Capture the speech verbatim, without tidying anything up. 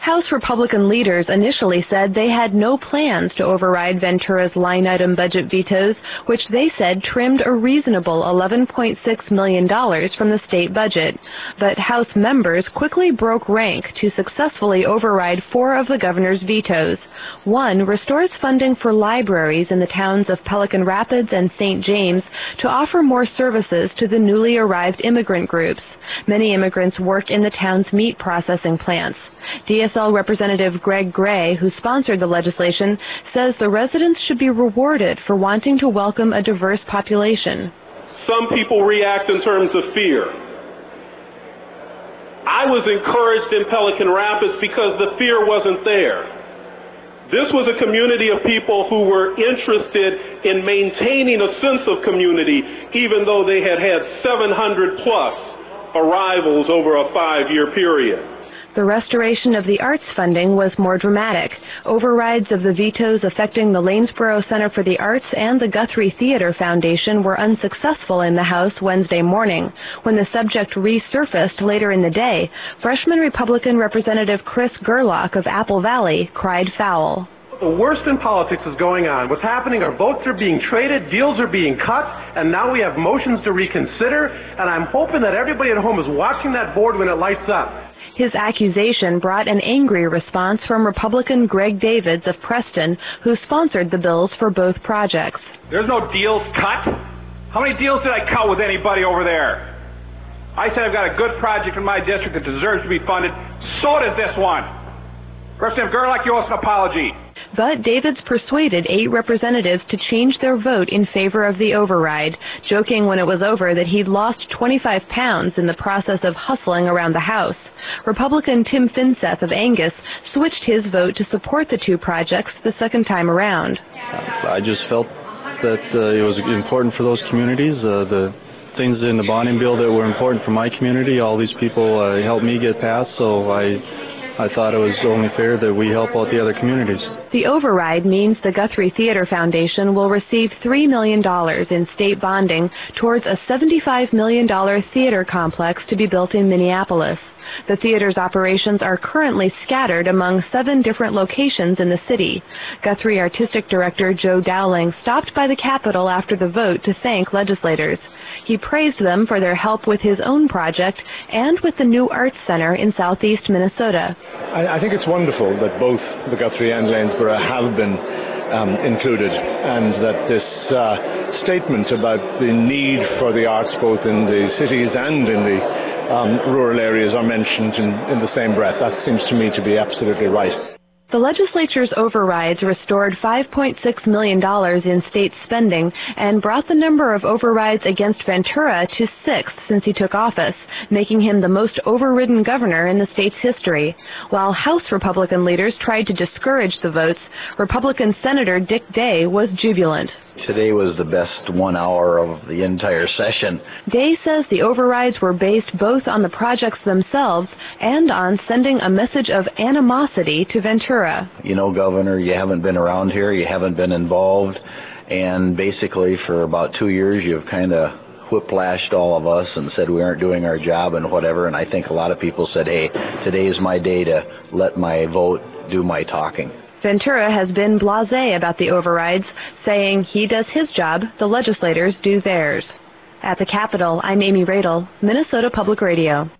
House Republican leaders initially said they had no plans to override Ventura's line-item budget vetoes, which they said trimmed a reasonable eleven point six million dollars from the state budget. But House members quickly broke rank to successfully override four of the governor's vetoes. One restores funding for libraries in the towns of Pelican Rapids and Saint James to offer more services to the newly arrived immigrant groups. Many immigrants work in the town's meat processing plants. D S L Representative Greg Gray, who sponsored the legislation, says the residents should be rewarded for wanting to welcome a diverse population. Some people react in terms of fear. I was encouraged in Pelican Rapids because the fear wasn't there. This was a community of people who were interested in maintaining a sense of community, even though they had had seven hundred plus arrivals over a five-year period. The restoration of the arts funding was more dramatic. Overrides of the vetoes affecting the Lanesboro Center for the Arts and the Guthrie Theater Foundation were unsuccessful in the House Wednesday morning. When the subject resurfaced later in the day, freshman Republican Representative Chris Gerlach of Apple Valley cried foul. The worst in politics is going on. What's happening are votes are being traded, deals are being cut, and now we have motions to reconsider, and I'm hoping that everybody at home is watching that board when it lights up. His accusation brought an angry response from Republican Greg Davids of Preston, who sponsored the bills for both projects. There's no deals cut. How many deals did I cut with anybody over there? I said I've got a good project in my district that deserves to be funded. So does this one. Representative Gerlach, you owe us an apology. But Davids persuaded eight representatives to change their vote in favor of the override, joking when it was over that he'd lost twenty-five pounds in the process of hustling around the House. Republican Tim Finseth of Angus switched his vote to support the two projects the second time around. I just felt that uh, it was important for those communities. Uh, the things in the bonding bill that were important for my community, all these people uh, helped me get passed, so I I thought it was only fair that we help out the other communities. The override means the Guthrie Theater Foundation will receive three million dollars in state bonding towards a seventy-five million dollars theater complex to be built in Minneapolis. The theater's operations are currently scattered among seven different locations in the city. Guthrie Artistic Director Joe Dowling stopped by the Capitol after the vote to thank legislators. He praised them for their help with his own project and with the new Arts Center in southeast Minnesota. I, I think it's wonderful that both the Guthrie and Lanesboro have been um, included, and that this uh, statement about the need for the arts both in the cities and in the um, rural areas are mentioned in, in the same breath. That seems to me to be absolutely right. The legislature's overrides restored five point six million dollars in state spending and brought the number of overrides against Ventura to six since he took office, making him the most overridden governor in the state's history. While House Republican leaders tried to discourage the votes, Republican Senator Dick Day was jubilant. Today was the best one hour of the entire session. Day says the overrides were based both on the projects themselves and on sending a message of animosity to Ventura. You know, Governor, you haven't been around here, you haven't been involved, and basically for about two years you've kind of whiplashed all of us and said we aren't doing our job and whatever, and I think a lot of people said, hey, today is my day to let my vote do my talking. Ventura has been blasé about the overrides, saying he does his job, the legislators do theirs. At the Capitol, I'm Amy Radel, Minnesota Public Radio.